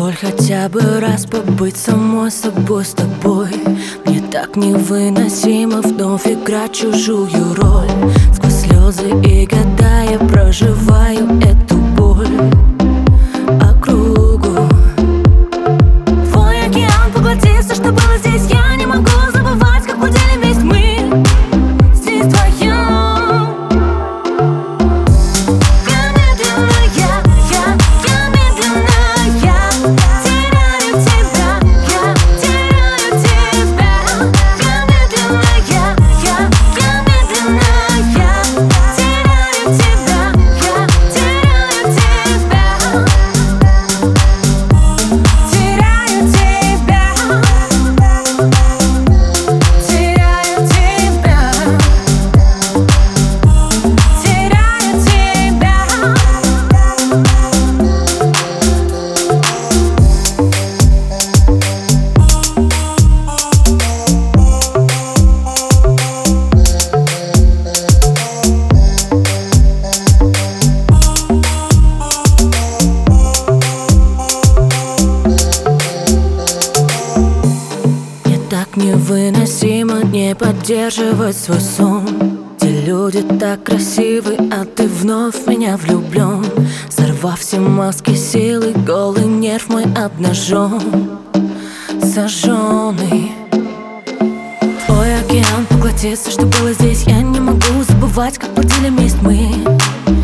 Позволь хотя бы раз побыть самой собой с тобой. Мне так невыносимо вновь играть чужую роль. Сквозь слезы и года я проживаю эту боль округу. Твой океан поглотился, что было здесь. Я не могу забывать, как платили вместе мы здесь вдвоем. Я медленно, я медленно, я теряю тебя, я теряю тебя. Я медленно, я медленно, я теряю тебя, я теряю тебя. Теряю тебя, теряю тебя, теряю тебя. Мне так невыносимо не поддерживать свой сон. Те люди так красивы, а ты вновь в меня влюблен. Сорвав все маски силы, голый нерв мой обнажен, сожженный. Твой океан поглотится, что было здесь. Я не могу забывать, как платили вместе мы